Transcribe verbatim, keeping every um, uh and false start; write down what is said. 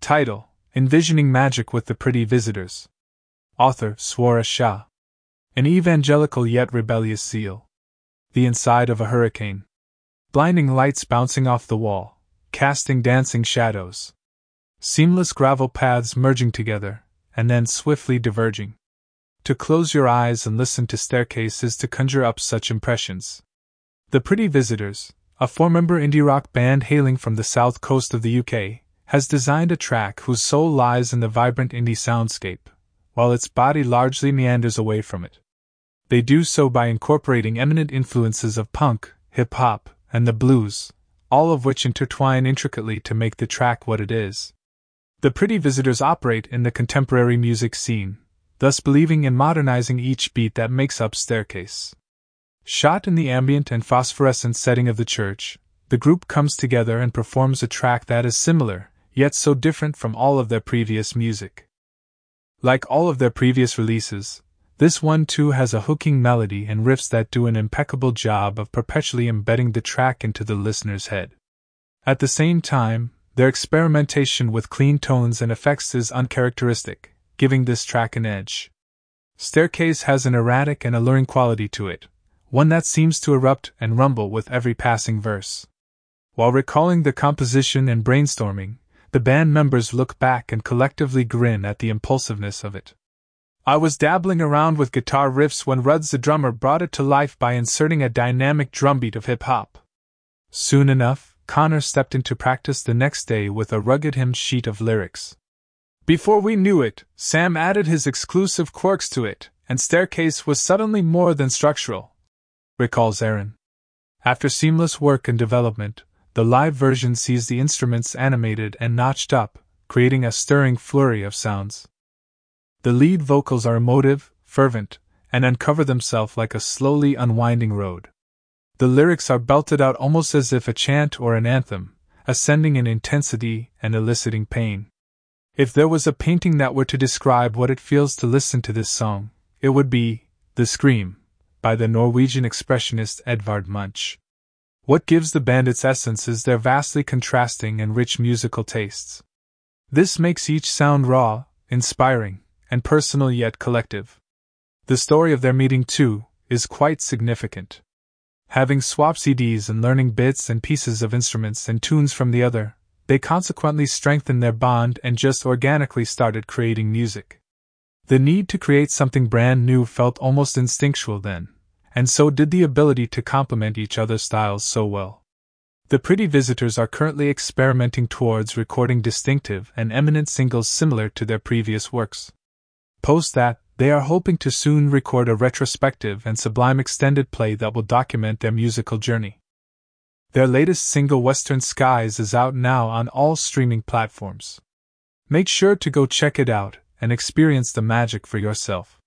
Title: Envisioning Magic with the Pretty Visitors. Author: Swara Shah. An evangelical yet rebellious seal. The inside of a hurricane. Blinding lights bouncing off the wall, casting dancing shadows. Seamless gravel paths merging together, and then swiftly diverging. To close your eyes and listen to Staircase is to conjure up such impressions. The Pretty Visitors, a four-member indie rock band hailing from the south coast of the U K, has designed a track whose soul lies in the vibrant indie soundscape, while its body largely meanders away from it. They do so by incorporating eminent influences of punk, hip-hop, and the blues, all of which intertwine intricately to make the track what it is. The Pretty Visitors operate in the contemporary music scene, thus believing in modernizing each beat that makes up Staircase. Shot in the ambient and phosphorescent setting of the church, the group comes together and performs a track that is similar, yet so different from all of their previous music. Like all of their previous releases, this one too has a hooking melody and riffs that do an impeccable job of perpetually embedding the track into the listener's head. At the same time, their experimentation with clean tones and effects is uncharacteristic, giving this track an edge. Staircase has an erratic and alluring quality to it, one that seems to erupt and rumble with every passing verse. While recalling the composition and brainstorming, the band members look back and collectively grin at the impulsiveness of it. I was dabbling around with guitar riffs when Ruds the drummer brought it to life by inserting a dynamic drumbeat of hip-hop. Soon enough, Connor stepped into practice the next day with a rugged hymn sheet of lyrics. Before we knew it, Sam added his exclusive quirks to it, and Staircase was suddenly more than structural, recalls Aaron. After seamless work and development, the live version sees the instruments animated and notched up, creating a stirring flurry of sounds. The lead vocals are emotive, fervent, and uncover themselves like a slowly unwinding road. The lyrics are belted out almost as if a chant or an anthem, ascending in intensity and eliciting pain. If there was a painting that were to describe what it feels to listen to this song, it would be The Scream, by the Norwegian expressionist Edvard Munch. What gives the band its essence is their vastly contrasting and rich musical tastes. This makes each sound raw, inspiring, and personal yet collective. The story of their meeting, too, is quite significant. Having swapped C Ds and learning bits and pieces of instruments and tunes from the other, they consequently strengthened their bond and just organically started creating music. The need to create something brand new felt almost instinctual then, and so did the ability to complement each other's styles so well. The Pretty Visitors are currently experimenting towards recording distinctive and eminent singles similar to their previous works. Post that, they are hoping to soon record a retrospective and sublime extended play that will document their musical journey. Their latest single, Western Skies, is out now on all streaming platforms. Make sure to go check it out and experience the magic for yourself.